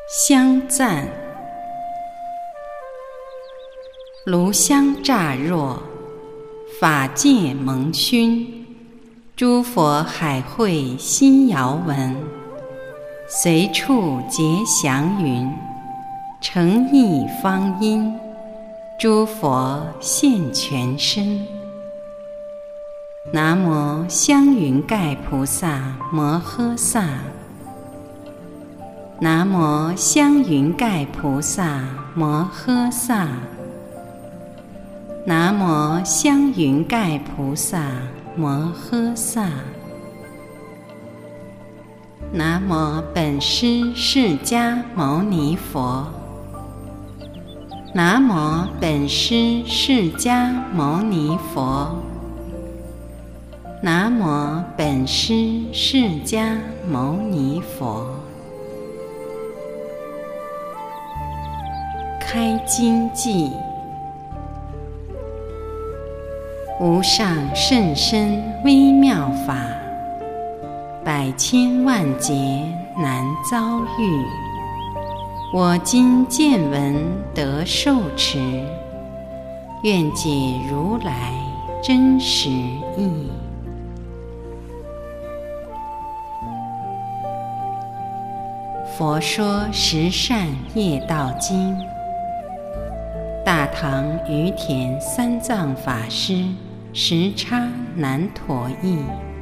香赞。炉香乍若，法界蒙熏，诸佛海会悉遥闻，随处结祥云，诚意方因，诸佛现全身。南无香云盖菩萨摩诃萨。南无香云盖菩萨摩诃萨。南无香云盖菩萨摩诃萨。南无本师释迦牟尼佛。南无本师释迦牟尼佛。南无本师释迦牟尼佛。开经偈：无上甚深微妙法，百千万劫难遭遇。我今见闻得受持，愿解如来真实义。佛说十善业道经，大唐于田三藏法师时差难陀译。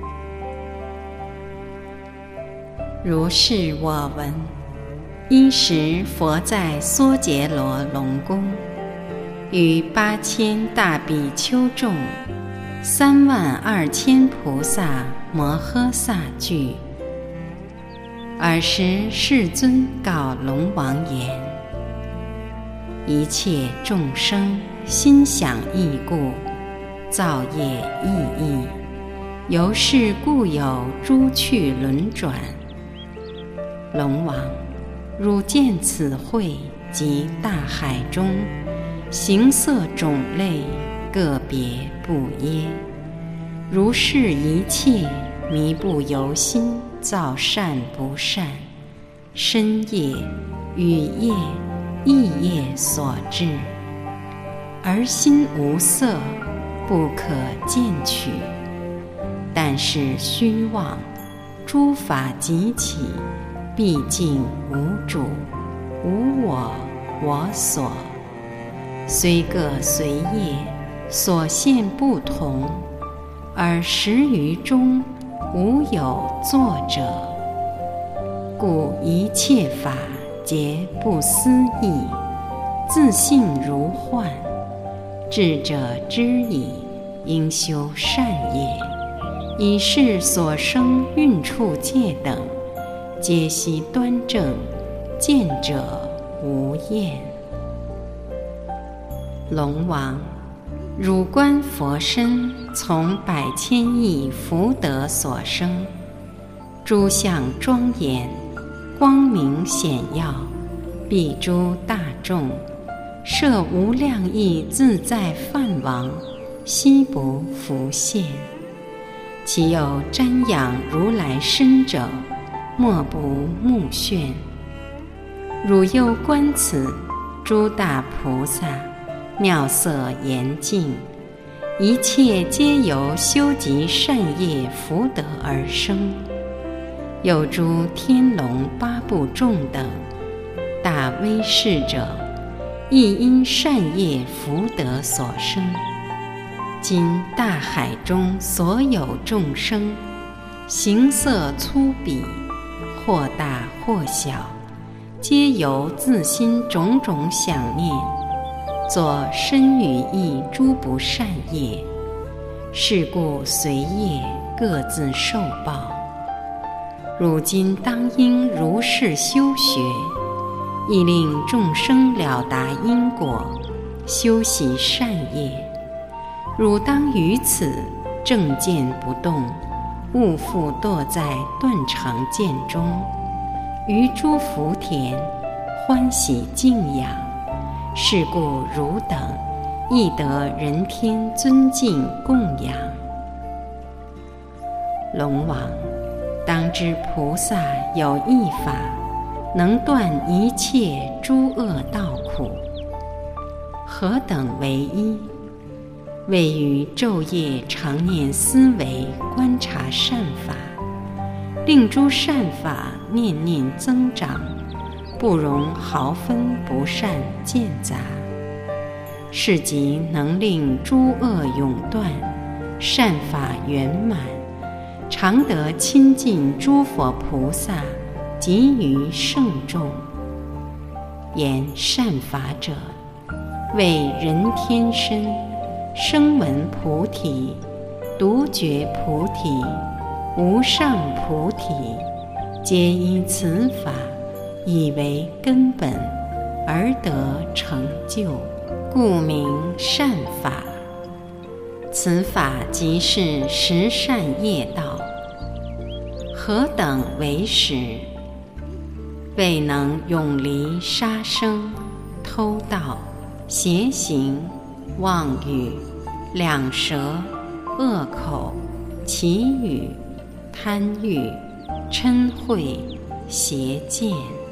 如是我闻：一时佛在娑竭罗龙宫，与8000大比丘众、32000菩萨摩诃萨聚。尔时世尊告龙王言：一切众生心想异故，造业异异，由是故有诸趣轮转。龙王，汝见此会及大海中形色种类个别不耶？如是一切迷不由心造善不善，身业、语业、意业所致，而心无色，不可见取。但是虚妄，诸法即起，毕竟无主，无我，我所。虽各随业，所现不同，而实于中无有作者。故一切法皆不思议，自性如幻。智者知矣，应修善业，以是所生蕴处界等，皆悉端正，见者无厌。龙王，汝观佛身从100,000亿福德所生，诸相庄严，光明显耀，彼诸大众，设无量亿自在梵王，悉不浮现。其有瞻仰如来身者，莫不目眩。汝又观此诸大菩萨，妙色严净，一切皆由修集善业福德而生。有诸天龙八部众等大威势者，亦因善业福德所生。今大海中所有众生，形色粗鄙，或大或小，皆由自心种种想念，作身语意诸不善业，是故随业各自受报。汝今当应如是修学，亦令众生了达因果，修习善业。汝当于此正见不动，勿复堕在断肠见中，于诸福田欢喜敬仰。是故汝等亦得人天尊敬供养。龙王，当知菩萨有一法， 能断一切诸恶道苦。何等为一？位于昼夜常念思维观察善法，令诸善法念念增长，不容毫分不善见杂。是即能令诸恶永断，善法圆满，常得亲近诸佛菩萨及于圣众。言善法者，为人天身、声闻菩提、独觉菩提、无上菩提，皆依此法以为根本而得成就，故名善法。此法即是十善业道。何等为十？未能永离杀生、偷盗、邪行、妄语、两舌、恶口、绮语、贪欲、嗔恚、邪见。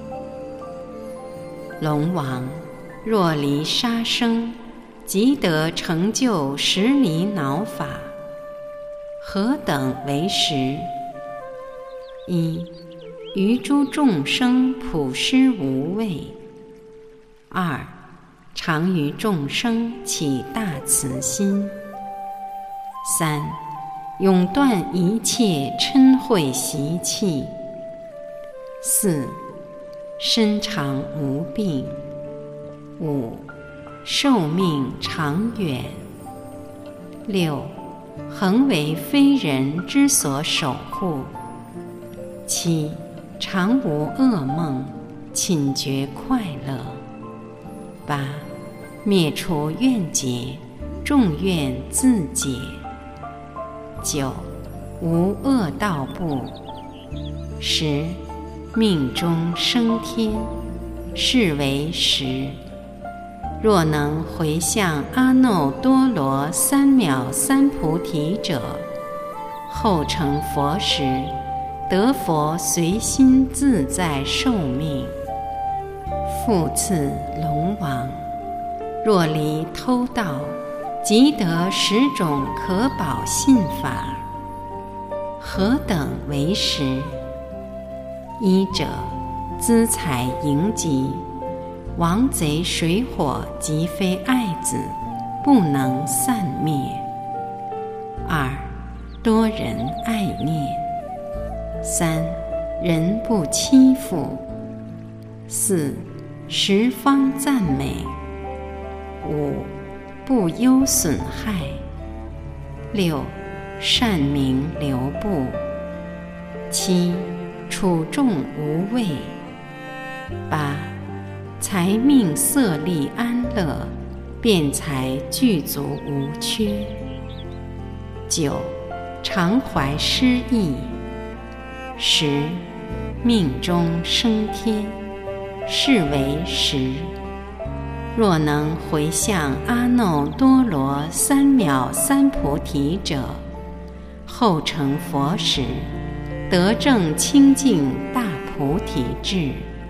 龙王若离杀生，即得成就十离恼法。何等为十？一、于诸众生普施无畏。二、常于众生起大慈心。三、永断一切嗔恚习气。四、身长无病。五、寿命长远。六、恒为非人之所守护。七、常无噩梦，寝觉快乐。八、灭除怨结，众怨自解。九、无恶道部。十、命中升天，是为十。若能回向阿耨多罗三藐三菩提者，后成佛时，得佛随心自在寿命。复次龙王，若离偷盗，即得10种可保信法。何等为十？一者，资财盈集，王贼水火即非爱子，不能散灭。二、多人爱念。三、人不欺负。四、十方赞美。五、不忧损害。六、善名流布。七、处众无畏。八、财命色力安乐，辩才具足无缺。九、常怀诗意。十、命中升天，是为十。若能回向阿耨多罗三藐三菩提者，后成佛时，得证清净大菩提智。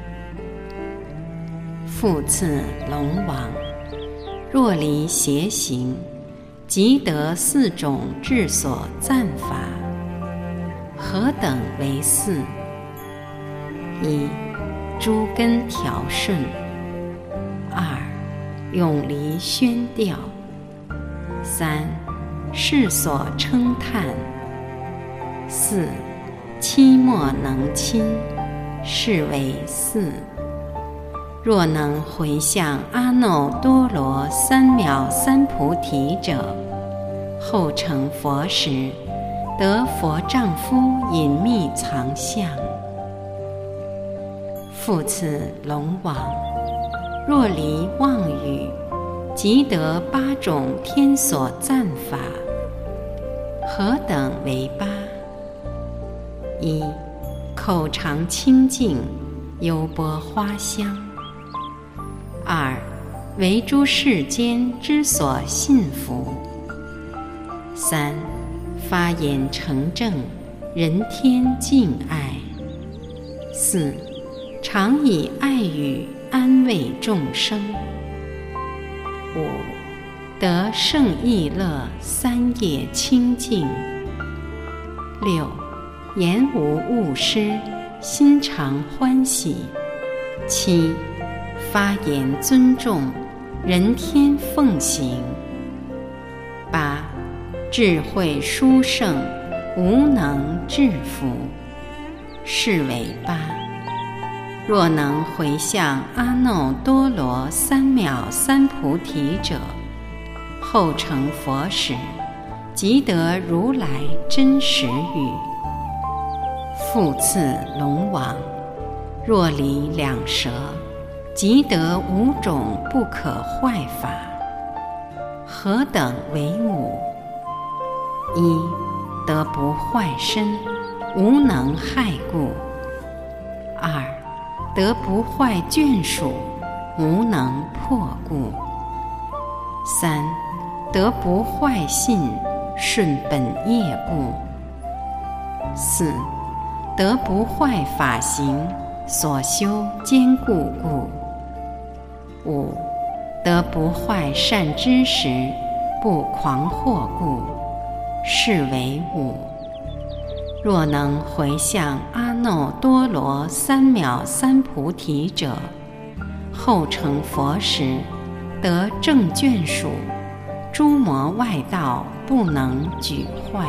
复次龙王，若离邪行，即得4种智所赞法。何等为四？一、诸根调顺。二、永离宣调。三、世所称叹。四、期末能亲，是为四。若能回向阿耨多罗三藐三菩提者，后成佛时，得佛丈夫隐秘藏相。复次龙王，若离妄语，即得8种天所赞法。何等为八？一、口常清净，优钵花香。二、为诸世间之所信服。三、发言成正，人天敬爱。四、 常以爱语安慰众生。5. 得胜意乐，三业清净。6. 言无误失，心常欢喜。7. 发言尊重，人天奉行。8. 智慧殊胜，无能致福。是为8。若能回向阿耨多罗三藐三菩提者，后成佛时，即得如来真实语。复次龙王，若离两舌，即得5种不可坏法。何等为5？ 1. 得不坏身，无能害故。2. 得不坏眷属，无能破故。3. 得不坏信，顺本业故。4. 得不坏法行，所修坚固故。5. 得不坏善知识，不狂惑故。是为5。若能回向阿耨多罗三藐三菩提者，后成佛时，得正眷属，诸魔外道不能举坏。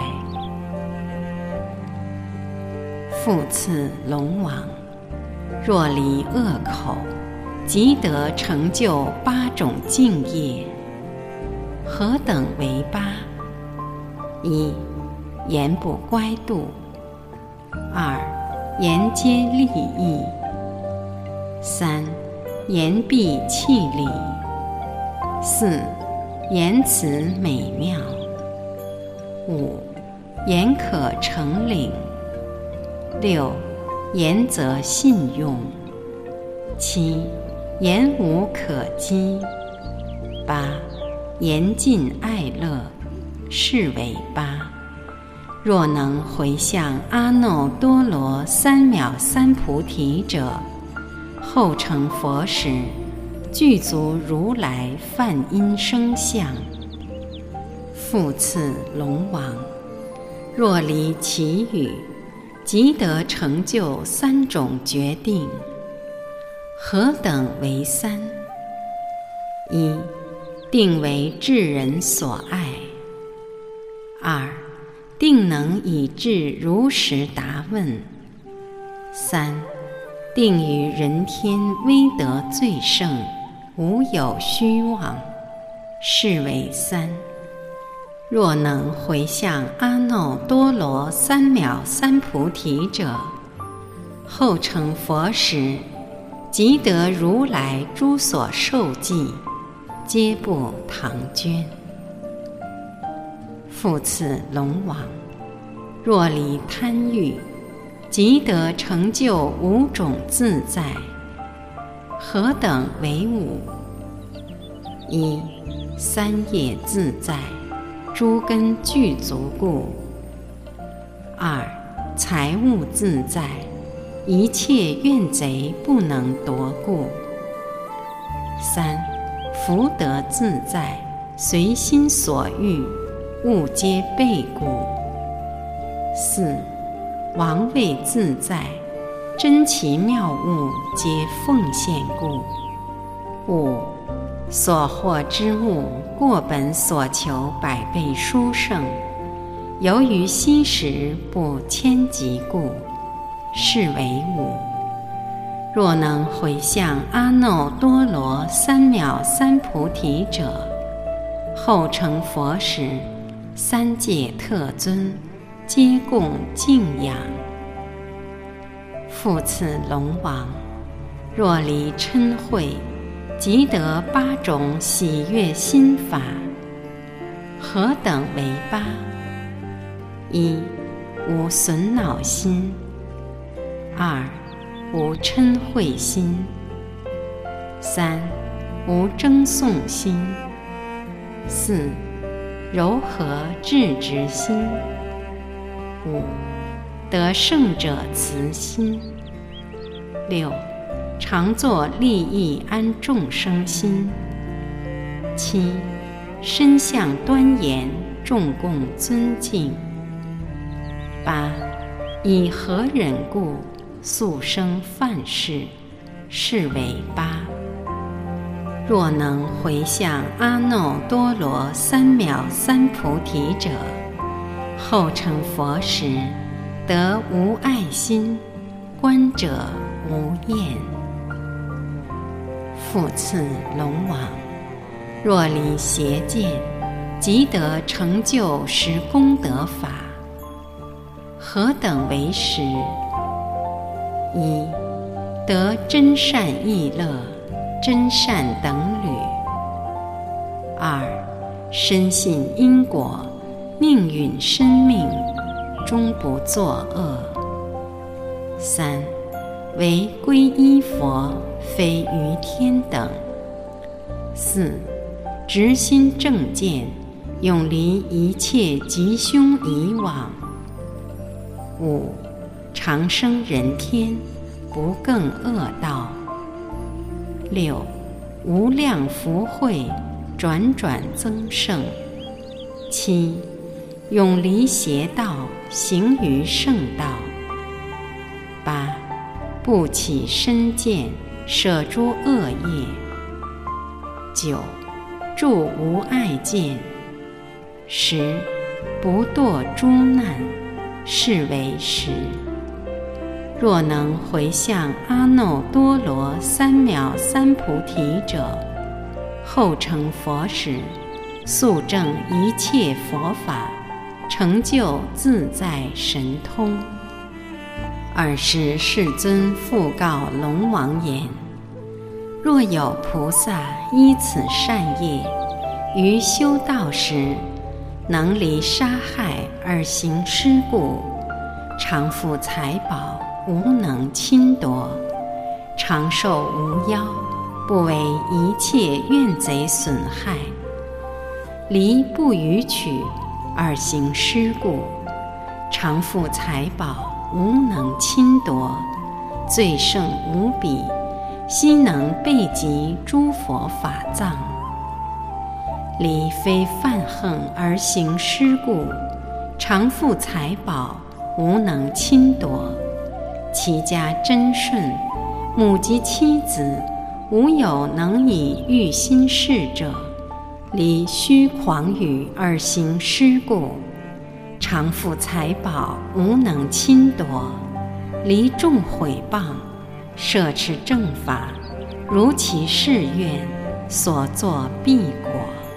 复次龙王，若离恶口，即得成就8种净业。何等为8？ 1. 言不乖度。2. 言皆利益。3. 言必气理。4. 言辞美妙。5. 言可成领。6. 言则信用。7. 言无可讥。8. 言尽爱乐。是为8。若能回向阿耨多罗三藐三菩提者，后成佛时，具足如来梵音声相。复次龙王，若离其语，即得成就3种决定。何等为3？ 1. 定为至人所爱。2. 定能以智如实答问。3. 定于人天威德最盛，无有虚妄。是为3。若能回向阿耨多罗三藐三菩提者，后成佛时，即得如来诸所受记，皆不唐捐。复次龙王，若离贪欲，即得成就5种自在。何等为5？ 1. 三业自在，诸根具足故。2. 财物自在，一切怨贼不能夺故。3. 福德自在，随心所欲，物皆备故。4. 王位自在，珍奇妙物皆奉献故。5. 所获之物，过本所求100倍殊胜，由于惜时不迁及故。是为5。若能回向阿耨多罗三藐三菩提者，后成佛时，3界特尊，皆共敬仰。复次龙王，若离嗔恚，即得8种喜悦心法。何等为8？ 1. 无损恼心。2. 无嗔恚心。3. 无争讼心。4. 柔和智直心。5. 得胜者慈心。6. 常作利益安众生心。7. 身相端严，众共尊敬。8. 以何忍故，速生犯事，是为8。若能回向阿耨多罗三藐三菩提者，后成佛时，得无爱心，观者无厌。复次龙王，若离邪见，即得成就十功德法。何等为十？ 1. 得真善意乐，真善等侣。2. 深信因果，宁允生命，终不作恶。3. 为皈依佛，非于天等。4. 直心正见，永离一切吉凶疑往。5. 长生人天，不更恶道。6. 无量福慧，转转增盛。7. 永离邪道，行于圣道。8. 不起身见，舍诸恶业。9. 住无爱见。10. 不堕诸难，是为10。若能回向阿耨多罗三藐三菩提者，后成佛时，速证一切佛法，成就自在神通。尔时世尊复告龙王言：若有菩萨依此善业，于修道时，能离杀害而行施故，常富财宝，无能侵夺，长寿无夭，不为一切怨贼损害，离不逾取而行施故，常富财宝，无能侵夺，最胜无比，悉能备集诸佛法藏。离非犯横而行施故，常富财宝，无能侵夺，其家真顺，母及妻子，无有能以欲心事者，离虚诳语而行施故，常富财宝，无能侵夺，离众毁谤，摄持正法，如其誓愿，所作必果。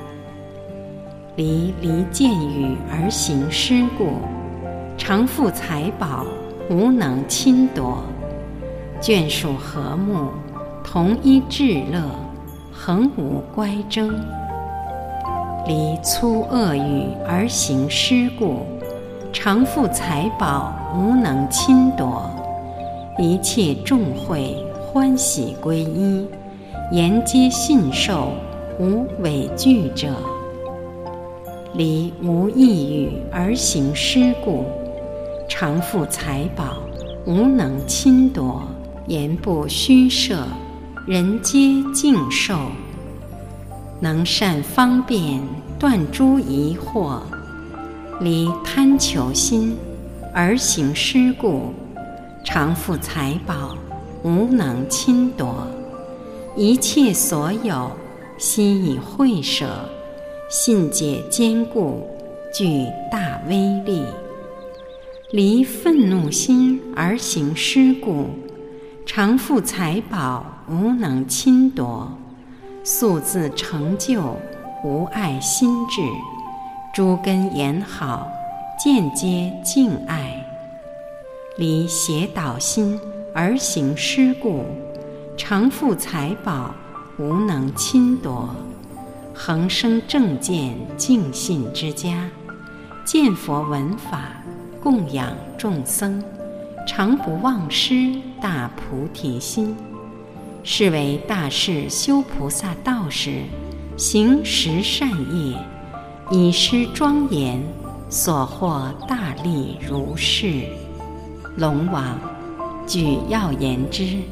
离间语而行施故，常富财宝，无能侵夺，眷属和睦，同一至乐，恒无乖争。离粗恶语而行施故，常富财宝，无能侵夺，一切众会欢喜皈依，言皆信受，无畏惧者。离无异语而行施故，常富财宝，无能侵夺，言不虚设，人皆敬受。能善方便，断诸疑惑，离贪求心而行施故，常富财宝，无能侵夺，一切所有，悉以会舍，信解坚固，具大威力。离愤怒心而行施故，常富财宝，无能侵夺，速自成就，无爱心智，诸根言好，渐皆敬爱。离邪导心而行施故，常富财宝，无能侵夺，恒生正见净信之家，见佛闻法，供养众僧，常不忘失大菩提心，是为大士修菩萨道时，行十善业，以施庄严，所获大利如是。龙王，举要言之，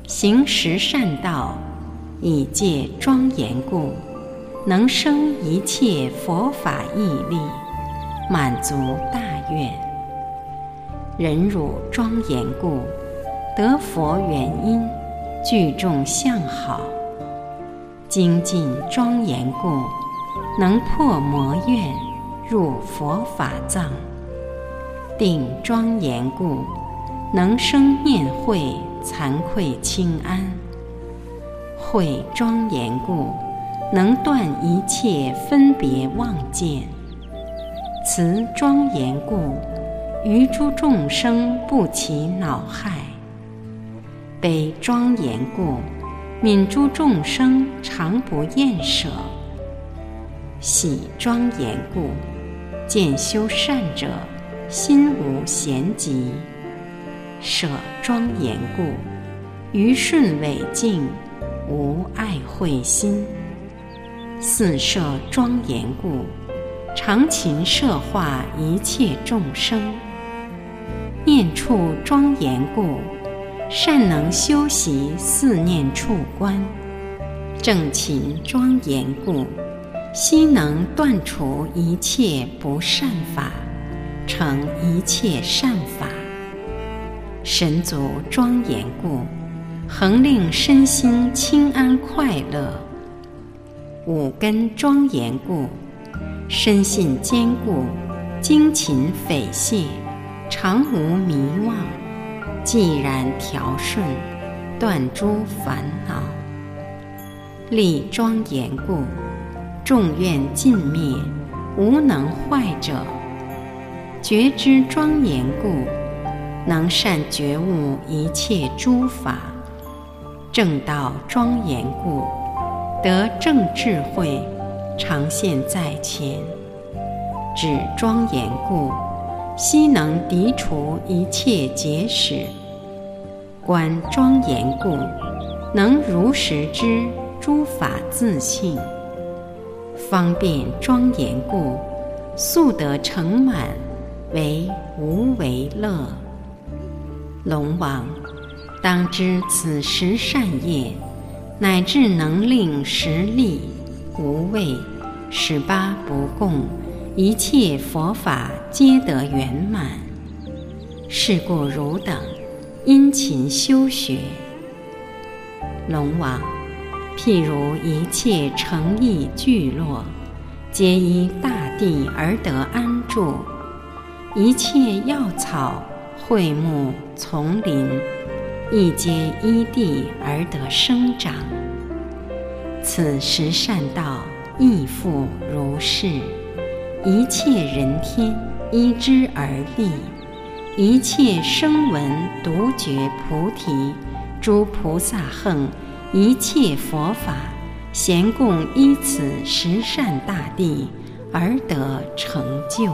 行十善道，以戒庄严故，能生一切佛法义力，满足大愿。忍辱庄严故，得佛原因，具众相好。精进庄严故，能破魔怨，入佛法藏。定庄严故，能生念慧，惭愧轻安。慧庄严故，能断一切分别妄见。慈庄严故，于诸众生不起恼害。悲庄严故，悯诸众生常不厌舍。喜庄严故，见修善者心无嫌嫉。舍庄严故，于顺违境无爱慧心。四摄庄严故，常勤摄化一切众生。念处庄严故，善能修习四念处观。正勤庄严故，悉能断除一切不善法，成一切善法。神足庄严故，恒令身心清安快乐。五根庄严故，身信坚固，精勤匪懈，常无迷妄，既然调顺，断诸烦恼。力庄严故，众愿尽灭，无能坏者。觉知庄严故，能善觉悟一切诸法。正道庄严故，得正智慧，常现在前。止庄严故，悉能涤除一切结使。观庄严故，能如实知诸法自性。方便庄严故，速得成满，为无为乐。龙王，当知此十善业，乃至能令十力、无畏、18不共，一切佛法皆得圆满。是故汝等殷勤修学。龙王，譬如一切城邑聚落，皆依大地而得安住；一切药草、卉木、丛林，亦皆依地而得生长。此十善道亦复如是。一切人天依之而立，一切声闻独觉菩提，诸菩萨行一切佛法，咸共依此十善大地而得成就。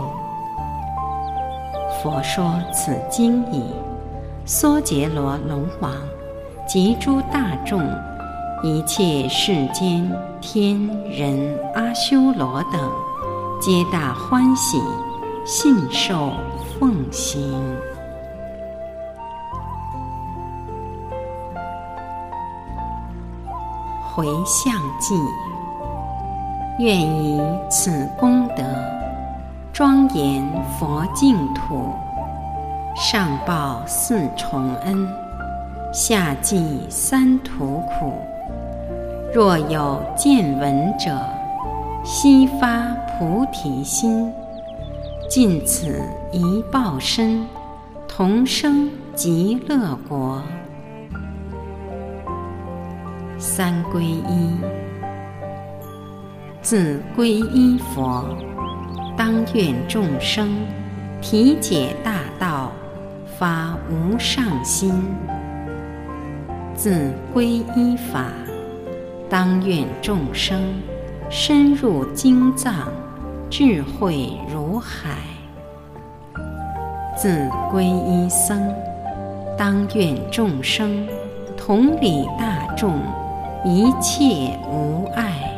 佛说此经已，娑竭罗龙王及诸大众，一切世间天人阿修罗等，皆大欢喜，信受奉行。回向偈：愿以此功德，庄严佛净土，上报四重恩，下济三途苦。若有见闻者，悉发菩提心，尽此一报身，同生极乐国。三皈依。自皈依佛，当愿众生体解大道，发无上心。自皈依法，当愿众生深入经藏，智慧如海。自皈依僧，当愿众生同理大众，一切无碍。